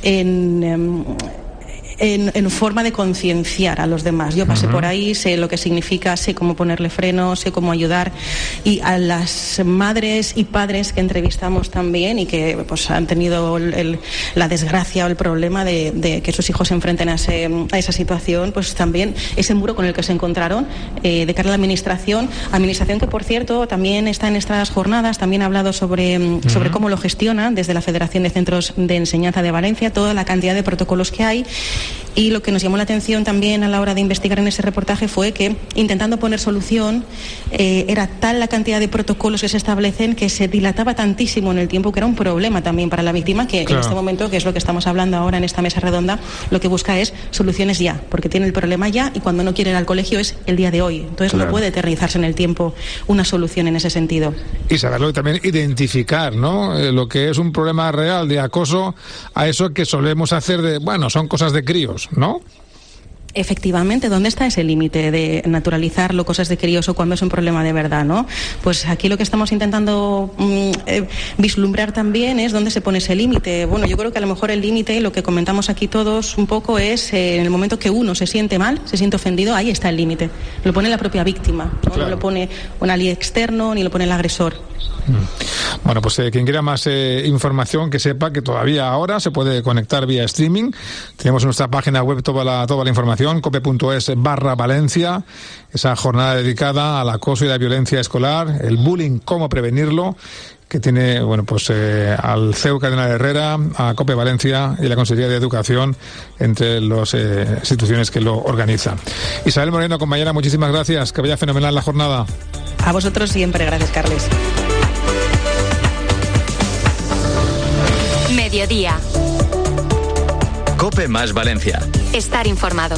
en forma de concienciar a los demás. Yo pasé por ahí, sé lo que significa, sé cómo ponerle freno, sé cómo ayudar, y a las madres y padres que entrevistamos también y que pues han tenido la desgracia o el problema de que sus hijos se enfrenten a esa situación, pues también ese muro con el que se encontraron de cara a la administración que por cierto también está en estas jornadas, también ha hablado sobre cómo lo gestionan desde la Federación de Centros de Enseñanza de Valencia, toda la cantidad de protocolos que hay. Y lo que nos llamó la atención también a la hora de investigar en ese reportaje fue que, intentando poner solución, era tal la cantidad de protocolos que se establecen que se dilataba tantísimo en el tiempo, que era un problema también para la víctima, que claro, en este momento, que es lo que estamos hablando ahora en esta mesa redonda, lo que busca es soluciones ya, porque tiene el problema ya y cuando no quiere ir al colegio es el día de hoy. Entonces claro, no puede eternizarse en el tiempo una solución en ese sentido. Y saberlo también identificar, ¿no? Lo que es un problema real de acoso a eso que solemos hacer son cosas de críos, ¿no? Efectivamente, ¿dónde está ese límite de naturalizarlo, cosas de críos, o cuando es un problema de verdad, ¿no? Pues aquí lo que estamos intentando vislumbrar también es dónde se pone ese límite. Bueno, yo creo que a lo mejor el límite, lo que comentamos aquí todos un poco, es en el momento que uno se siente mal, se siente ofendido, ahí está el límite. Lo pone la propia víctima, ¿no? Claro. No lo pone un alguien externo ni lo pone el agresor. Bueno, pues quien quiera más información, que sepa que todavía ahora se puede conectar vía streaming. Tenemos en nuestra página web toda la información, cope.es/Valencia, esa jornada dedicada al acoso y la violencia escolar, el bullying, cómo prevenirlo, que tiene, al CEU Cadena de Herrera, a COPE Valencia y la Consejería de Educación entre las instituciones que lo organizan. Isabel Moreno, compañera, muchísimas gracias, que vaya fenomenal la jornada. A vosotros siempre, gracias, Carles. Mediodía. COPE más Valencia. Estar informado.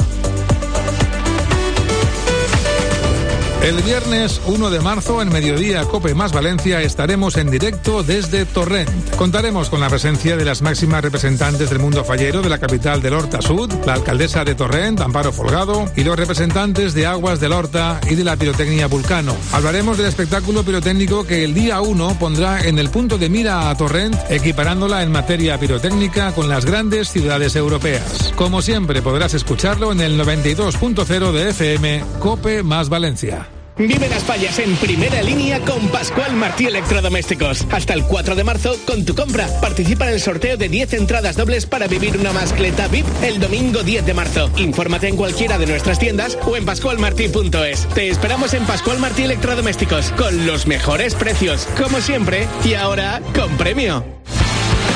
El viernes 1 de marzo, en Mediodía COPE más Valencia, estaremos en directo desde Torrent. Contaremos con la presencia de las máximas representantes del mundo fallero de la capital del Horta Sud, la alcaldesa de Torrent, Amparo Folgado, y los representantes de Aguas del Horta y de la pirotecnia Vulcano. Hablaremos del espectáculo pirotécnico que el día 1 pondrá en el punto de mira a Torrent, equiparándola en materia pirotécnica con las grandes ciudades europeas. Como siempre, podrás escucharlo en el 92.0 de FM, COPE más Valencia. Vive las fallas en primera línea con Pascual Martí Electrodomésticos. Hasta el 4 de marzo, con tu compra, participa en el sorteo de 10 entradas dobles para vivir una mascleta VIP el domingo 10 de marzo. Infórmate en cualquiera de nuestras tiendas o en pascualmartí.es. Te esperamos en Pascual Martí Electrodomésticos, con los mejores precios, como siempre, y ahora con premio.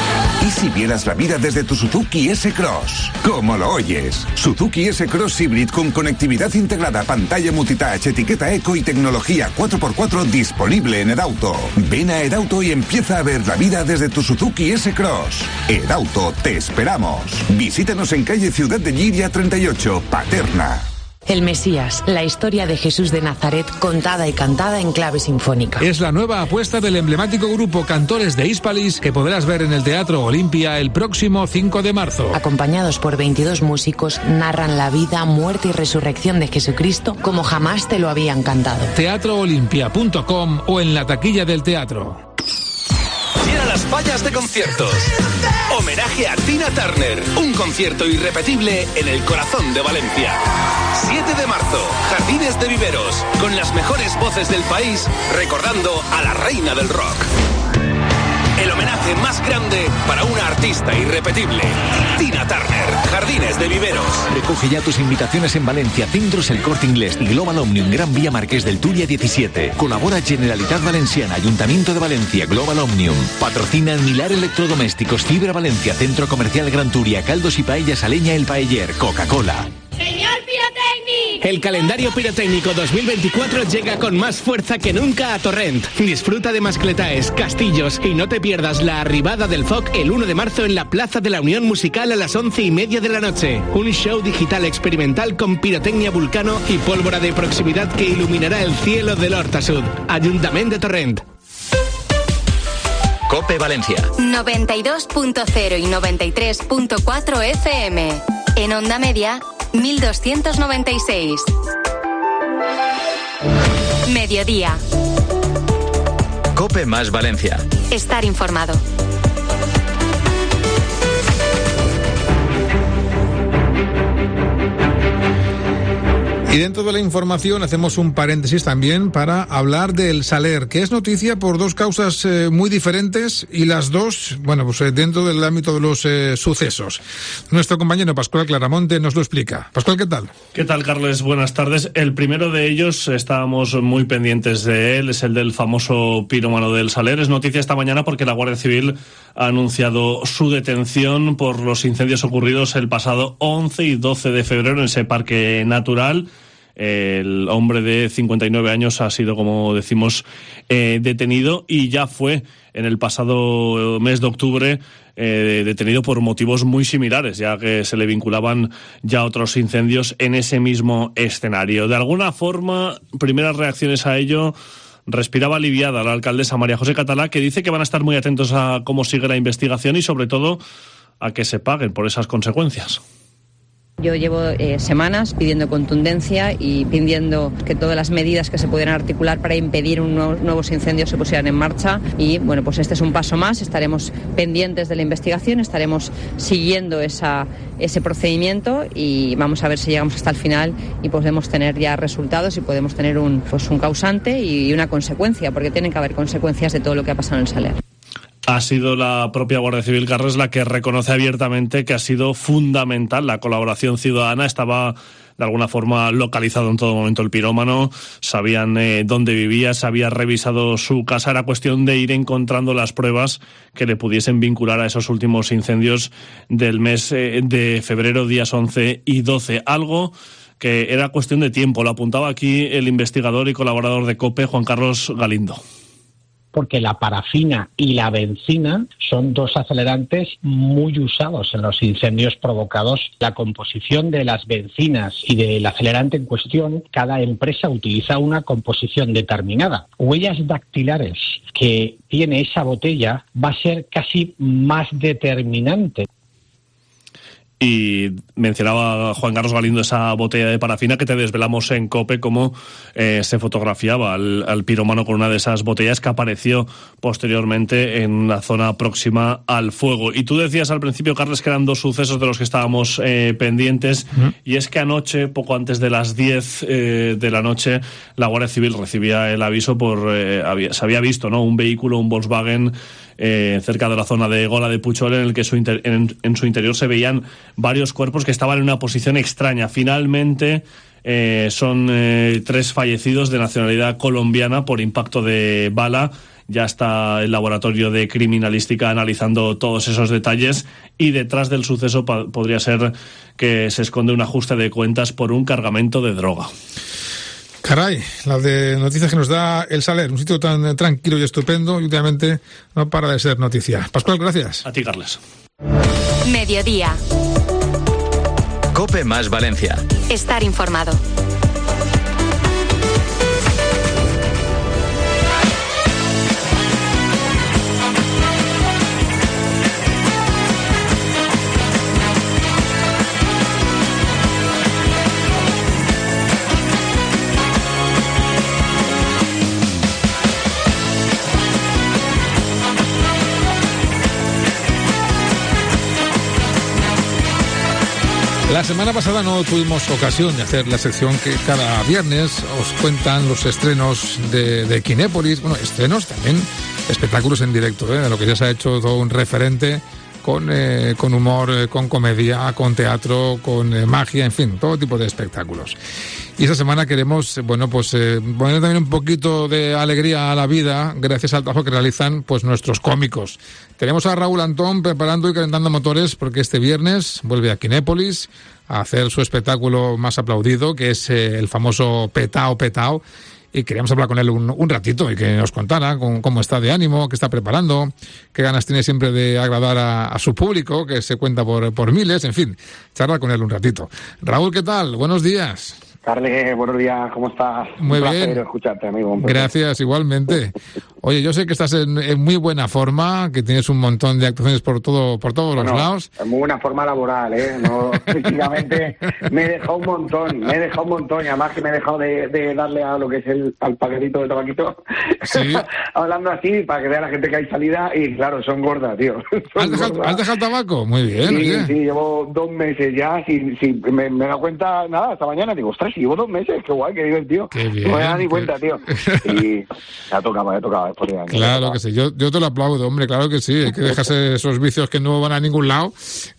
¿Y si vieras la vida desde tu Suzuki S-Cross? ¿Cómo lo oyes? Suzuki S-Cross Hybrid con conectividad integrada, pantalla multitouch, etiqueta eco y tecnología 4x4 disponible en Edauto. Ven a Edauto y empieza a ver la vida desde tu Suzuki S-Cross. Edauto, te esperamos. Visítanos en calle Ciudad de Lliria 38, Paterna. El Mesías, la historia de Jesús de Nazaret contada y cantada en clave sinfónica. Es la nueva apuesta del emblemático grupo Cantores de Hispalis que podrás ver en el Teatro Olimpia el próximo 5 de marzo. Acompañados por 22 músicos, narran la vida, muerte y resurrección de Jesucristo como jamás te lo habían cantado. teatroolimpia.com o en la taquilla del teatro. Llena las fallas de conciertos. Homenaje a Tina Turner. Un concierto irrepetible en el corazón de Valencia. 7 de marzo, Jardines de Viveros. Con las mejores voces del país, recordando a la reina del rock. El homenaje más grande para una artista irrepetible. Tina Turner, Jardines de Viveros. Recoge ya tus invitaciones en Valencia, Centros El Corte Inglés y Global Omnium Gran Vía Marqués del Turia 17. Colabora Generalitat Valenciana, Ayuntamiento de Valencia, Global Omnium. Patrocinan Milar Electrodomésticos, Fibra Valencia, Centro Comercial Gran Turia, Caldos y Paellas Aleña El Paeller, Coca-Cola. ¡Señor Pirotécnico! El calendario pirotécnico 2024 llega con más fuerza que nunca a Torrent. Disfruta de mascletaes, castillos y no te pierdas la arribada del FOC el 1 de marzo en la Plaza de la Unión Musical a las 11:30 de la noche. Un show digital experimental con pirotecnia Vulcano y pólvora de proximidad que iluminará el cielo del Horta Sud. Ayuntamiento de Torrent. COPE Valencia. 92.0 y 93.4 FM. En onda media, 1296. Mediodía. COPE más Valencia. Estar informado. Y dentro de la información hacemos un paréntesis también para hablar del Saler, que es noticia por dos causas muy diferentes y las dos, dentro del ámbito de los sucesos. Nuestro compañero Pascual Claramonte nos lo explica. Pascual, ¿qué tal? ¿Qué tal, Carles? Buenas tardes. El primero de ellos, estábamos muy pendientes de él, es el del famoso pirómano del Saler. Es noticia esta mañana porque la Guardia Civil ha anunciado su detención por los incendios ocurridos el pasado 11 y 12 de febrero en ese parque natural. El hombre de 59 años ha sido, como decimos, detenido y ya fue en el pasado mes de octubre detenido por motivos muy similares, ya que se le vinculaban ya otros incendios en ese mismo escenario. De alguna forma, primeras reacciones a ello, respiraba aliviada la alcaldesa María José Catalá, que dice que van a estar muy atentos a cómo sigue la investigación y sobre todo a que se paguen por esas consecuencias. Yo llevo semanas pidiendo contundencia y pidiendo que todas las medidas que se pudieran articular para impedir nuevos incendios se pusieran en marcha y pues este es un paso más. Estaremos pendientes de la investigación, estaremos siguiendo ese procedimiento y vamos a ver si llegamos hasta el final y podemos tener ya resultados y podemos tener un causante y una consecuencia, porque tienen que haber consecuencias de todo lo que ha pasado en el Saler. Ha sido la propia Guardia Civil, Carles, la que reconoce abiertamente que ha sido fundamental la colaboración ciudadana. Estaba de alguna forma localizado en todo momento el pirómano, sabían dónde vivía, se había revisado su casa, era cuestión de ir encontrando las pruebas que le pudiesen vincular a esos últimos incendios del mes de febrero, días 11 y 12. Algo que era cuestión de tiempo, lo apuntaba aquí el investigador y colaborador de COPE, Juan Carlos Galindo. Porque la parafina y la bencina son dos acelerantes muy usados en los incendios provocados. La composición de las bencinas y del acelerante en cuestión, cada empresa utiliza una composición determinada. Huellas dactilares que tiene esa botella va a ser casi más determinante. Y mencionaba Juan Carlos Galindo esa botella de parafina que te desvelamos en COPE, cómo se fotografiaba al pirómano con una de esas botellas que apareció posteriormente en una zona próxima al fuego. Y tú decías al principio, Carles, que eran dos sucesos de los que estábamos pendientes, y es que anoche, poco antes de las 10 de la noche, la Guardia Civil recibía el aviso se había visto, ¿no?, un vehículo, un Volkswagen, cerca de la zona de Gola de Puchol, en el que en su interior se veían varios cuerpos que estaban en una posición extraña. Finalmente son 3 fallecidos de nacionalidad colombiana por impacto de bala Ya está el laboratorio de criminalística analizando todos esos detalles y detrás del suceso podría ser que se esconde un ajuste de cuentas por un cargamento de droga. Caray, las de noticias que nos da El Saler, un sitio tan tranquilo y estupendo, y últimamente no para de ser noticia. Pascual, gracias. A ti, Carles. Mediodía. COPE más Valencia. Estar informado. La semana pasada no tuvimos ocasión de hacer la sección que cada viernes os cuentan los estrenos de Kinépolis. Bueno, estrenos también, espectáculos en directo, de lo que ya se ha hecho todo un referente con humor, con comedia, con teatro, con magia, en fin, todo tipo de espectáculos. Y esta semana queremos, poner también un poquito de alegría a la vida gracias al trabajo que realizan nuestros cómicos. Tenemos a Raúl Antón preparando y calentando motores porque este viernes vuelve a Kinépolis a hacer su espectáculo más aplaudido, que es el famoso Petao Petao. Y queríamos hablar con él un ratito y que nos contara cómo está de ánimo, qué está preparando, qué ganas tiene siempre de agradar a su público, que se cuenta por miles, en fin, charlar con él un ratito. Raúl, ¿qué tal? Buenos días. Carles, buenos días, ¿cómo estás? Muy bien. Un placer escucharte, amigo. Gracias, igualmente. Oye, yo sé que estás en muy buena forma, que tienes un montón de actuaciones por todos los lados. En muy buena forma laboral, No, físicamente me he dejado un montón, y además que me he dejado de darle a lo que es al paquetito de tabaquito. Sí. Hablando así, para que vea la gente que hay salida, y claro, son gordas, tío. ¿Has dejado el tabaco? Muy bien. Sí, oye. Sí, llevo 2 meses ya, me he dado cuenta, esta mañana, digo, ostras, llevo 2 meses, qué guay, qué divertido. Qué bien. No me da ni cuenta, tío. Y me ha tocado después de años. Claro que sí, yo te lo aplaudo, hombre, claro que sí, hay que dejarse esos vicios que no van a ningún lado,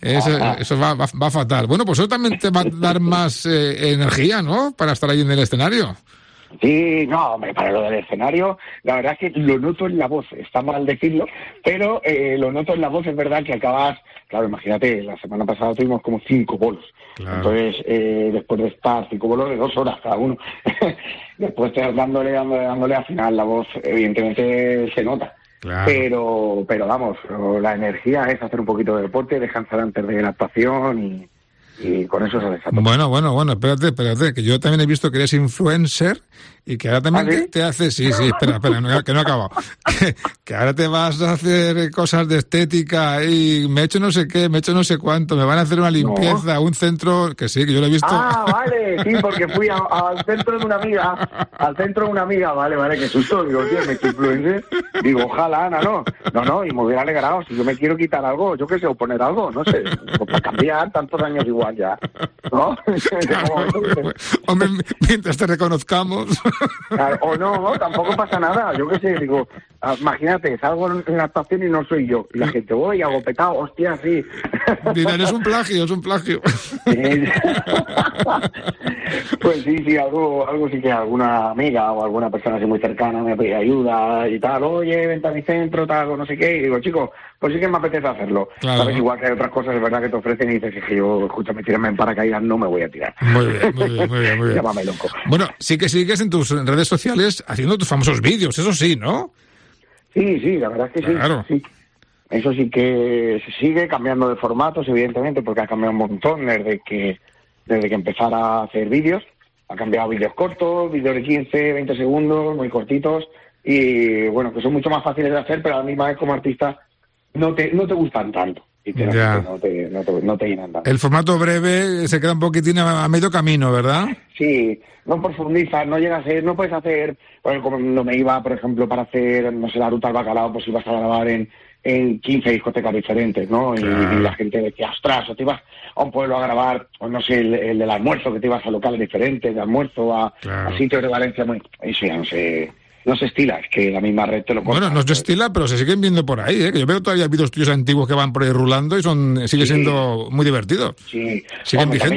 eso va fatal. Bueno, pues eso también te va a dar más energía, ¿no?, para estar ahí en el escenario. Sí, no, hombre, para lo del escenario, la verdad es que lo noto en la voz, está mal decirlo, pero lo noto en la voz, es verdad que acabas, claro, imagínate, la semana pasada tuvimos como 5 bolos, claro. Entonces, después de estar 5 bolos de 2 horas cada uno, después dándole, al final la voz, evidentemente se nota. Claro. Pero vamos, la energía es hacer un poquito de deporte, descansar antes de la actuación y con eso se desata. Bueno, espérate, que yo también he visto que eres influencer y que ahora también te haces... Sí, espera, que no he acabado. Que ahora te vas a hacer cosas de estética y me he hecho no sé qué, me he hecho no sé cuánto, me van a hacer una limpieza, un centro... Que sí, que yo lo he visto. Ah, vale, sí, porque fui al centro de una amiga, vale, qué susto, digo, tío, me he hecho influencer, digo, ojalá, Ana, no, y me hubiera alegrado, si yo me quiero quitar algo, yo qué sé, o poner algo, no sé, pues para cambiar tantos años igual ya, ¿no? Hombre, mientras te reconozcamos... Claro, o no, tampoco pasa nada, yo qué sé, digo, imagínate, salgo en la actuación y no soy yo, y la gente, voy, hago petado, hostia, sí. Dirán, es un plagio. Pues sí, algo sí que alguna amiga o alguna persona así muy cercana me pide ayuda y tal, oye, vente a mi centro, tal, o no sé qué, y digo, chico, pues sí que me apetece hacerlo. Claro. Sabes, igual que hay otras cosas, es verdad, que te ofrecen y dices, es que yo, escúchame, tírame en paracaídas, no me voy a tirar. Muy bien. Llámame loco. Bueno, sí que sigues en tus redes sociales haciendo tus famosos vídeos, eso sí, ¿no? Sí, la verdad es que claro. Sí. Eso sí que se sigue cambiando de formatos, evidentemente, porque ha cambiado un montón desde que empezara a hacer vídeos. Ha cambiado vídeos cortos, vídeos de 15, 20 segundos, muy cortitos, y bueno, que son mucho más fáciles de hacer, pero a la misma vez como artista no te gustan tanto. No te llenan tanto. El formato breve se queda un poquitín a medio camino, ¿verdad? Sí, no profundizas, no llega a ser, no puedes hacer, bueno, como no me iba, por ejemplo, para hacer, no sé, la ruta al bacalao, pues ibas a grabar en 15 discotecas diferentes, ¿no? Claro. Y la gente decía, ostras, o te ibas a un pueblo a grabar, o no sé, el del almuerzo, que te ibas a locales diferentes, de almuerzo, a sitios de Valencia, eso ya no se estila, es que la misma red te lo corta. Bueno, no se estila, pero se siguen viendo por ahí, que yo veo todavía vídeos tuyos antiguos que van por ahí rulando y sigue siendo muy divertidos. Sí. Siguen vigentes.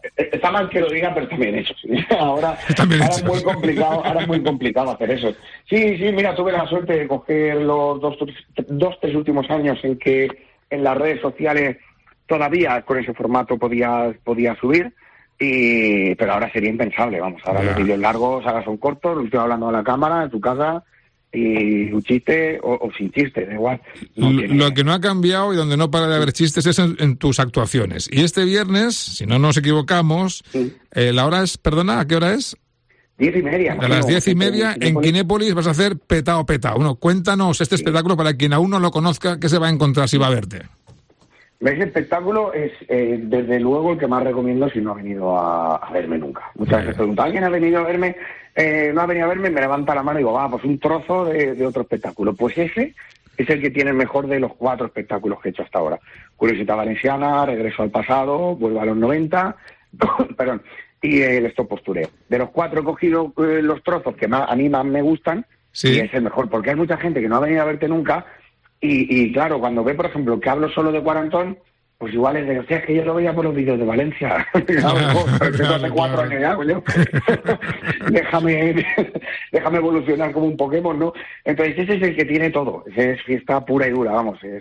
Está mal que lo diga, pero también hecho. ¿Sí? Ahora es muy complicado hacer eso. Sí, mira, tuve la suerte de coger los tres últimos años en que en las redes sociales todavía con ese formato podía subir, pero ahora sería impensable, vamos, ahora los vídeos largos ahora son cortos, lo estoy hablando a la cámara, en tu casa, y un chiste o sin chiste, da igual. Lo que no ha cambiado y donde no para de haber chistes es en tus actuaciones. Y este viernes, si no nos equivocamos, la hora es, perdona, ¿a qué hora es? 10:30. A las 10:30 en Kinépolis vas a hacer Petao Petao. Bueno, cuéntanos este espectáculo para quien aún no lo conozca, ¿qué se va a encontrar si va a verte? Ese espectáculo es, desde luego, el que más recomiendo si no ha venido a verme nunca. Muchas veces pregunto, ¿alguien ha venido a verme? No ha venido a verme, me levanta la mano y digo, pues un trozo de otro espectáculo. Pues ese es el que tiene el mejor de los 4 espectáculos que he hecho hasta ahora. Curiosità Valenciana, Regreso al pasado, Vuelvo a los 90, perdón, y el Stop Postureo. De los 4 he cogido los trozos que a mí más me gustan, y es el mejor, porque hay mucha gente que no ha venido a verte nunca, y claro, cuando ve, por ejemplo, que hablo solo de Cuarantón, pues igual es de, hostia, es que yo lo veía por los vídeos de Valencia. Hace 4 años ya, coño. Déjame evolucionar como un Pokémon, ¿no? Entonces ese es el que tiene todo. Ese es fiesta pura y dura, vamos. Es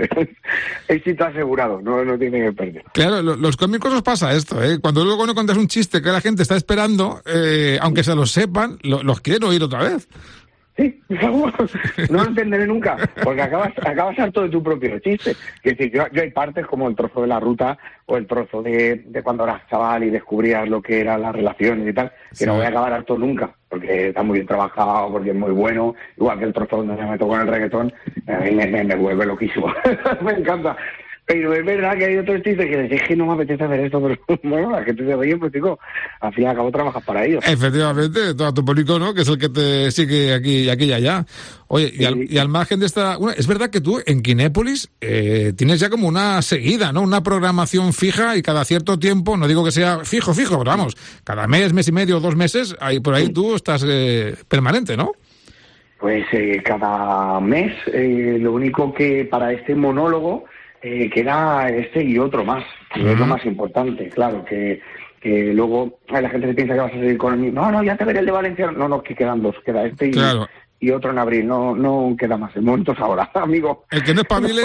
éxito asegurado, no tiene pérdida. Claro, los cómicos os pasa esto, ¿eh? Cuando luego no contas un chiste que la gente está esperando, aunque se lo sepan, los quieren oír otra vez. Sí, no lo entenderé nunca, porque acabas harto de tu propio chiste. Es decir, yo hay partes como el trozo de la ruta o el trozo de cuando eras chaval y descubrías lo que eran las relaciones y tal, que no voy a acabar harto nunca, porque está muy bien trabajado, porque es muy bueno, igual que el trozo donde me meto con el reggaetón, a mí me vuelve loquísimo. Me encanta. Pero es verdad que hay otros chistes que decís que no me apetece hacer esto, pero bueno, la gente te oye, pues digo, al fin y al cabo trabajas para ellos. Efectivamente, todo tu público, ¿no? Que es el que te sigue aquí y allá. Oye, y al margen de esta... Bueno, es verdad que tú en Kinépolis tienes ya como una seguida, ¿no? Una programación fija y cada cierto tiempo, no digo que sea fijo, pero vamos, cada mes y medio, 2 meses, por ahí tú estás permanente, ¿no? Pues cada mes, lo único que para este monólogo... queda este y otro más, que es lo más importante, claro, que luego la gente se piensa que vas a seguir con el mismo, no, ya te veré el de Valencia, no, que quedan 2, queda este y otro en abril, no queda más, el momento es ahora, amigo. El que no espabile,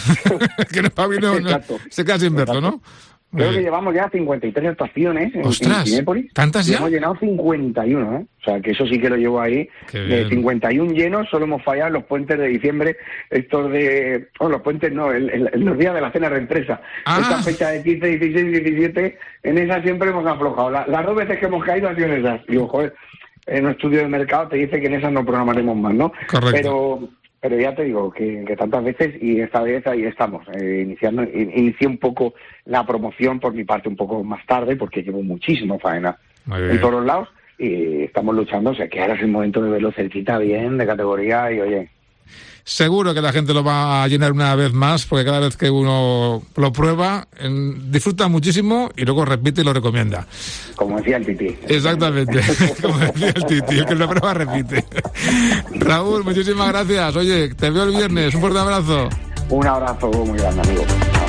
se queda sin verlo, ¿no? Creo que llevamos ya 53 actuaciones en Kinépolis. ¿Tantas ya? Hemos llenado 51, ¿eh? O sea, que eso sí que lo llevo ahí. De 51 llenos, solo hemos fallado en los puentes de diciembre, los puentes no, los días de la cena de empresa. Esta fecha de 15, 16 y 17, en esa siempre hemos aflojado. Las 2 veces que hemos caído han sido en esas. Digo, joder, en un estudio de mercado te dice que en esas no programaremos más, ¿no? Correcto. Pero ya te digo que tantas veces, y esta vez ahí estamos, inicié un poco la promoción por mi parte un poco más tarde, porque llevo muchísimo faena en todos los lados, y estamos luchando, o sea que ahora es el momento de verlo cerquita bien, de categoría, y oye... Seguro que la gente lo va a llenar una vez más, porque cada vez que uno lo prueba, disfruta muchísimo y luego repite y lo recomienda. Como decía el Titi. Exactamente, como decía el Titi, el que lo prueba repite. Raúl, muchísimas gracias. Oye, te veo el viernes. Un fuerte abrazo. Un abrazo muy grande, amigo.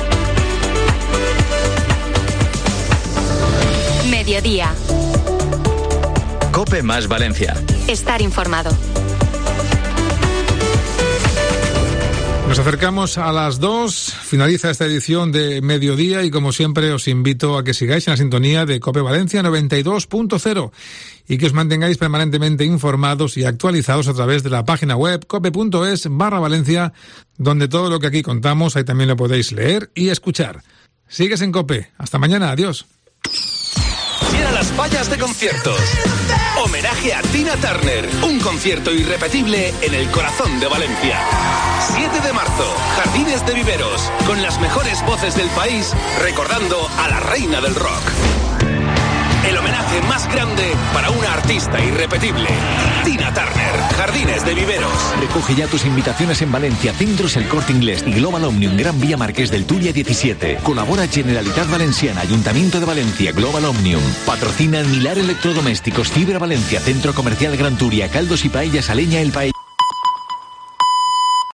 Mediodía. COPE más Valencia. Estar informado. Nos acercamos a las 2, finaliza esta edición de Mediodía y como siempre os invito a que sigáis en la sintonía de COPE Valencia 92.0 y que os mantengáis permanentemente informados y actualizados a través de la página web cope.es/Valencia, donde todo lo que aquí contamos ahí también lo podéis leer y escuchar. Sigues en COPE. Hasta mañana. Adiós. Cierra las fallas de conciertos. Homenaje a Tina Turner. Un concierto irrepetible en el corazón de Valencia. 7 de marzo, Jardines de Viveros. Con las mejores voces del país, recordando a la reina del rock. El homenaje más grande para una artista irrepetible. Tina Turner, Jardines de Viveros. Recoge ya tus invitaciones en Valencia, Centros El Corte Inglés y Global Omnium Gran Vía Marqués del Turia 17. Colabora Generalitat Valenciana, Ayuntamiento de Valencia, Global Omnium. Patrocinan Milar Electrodomésticos, Fibra Valencia, Centro Comercial Gran Turia, Caldos y Paellas Aleña El Paella.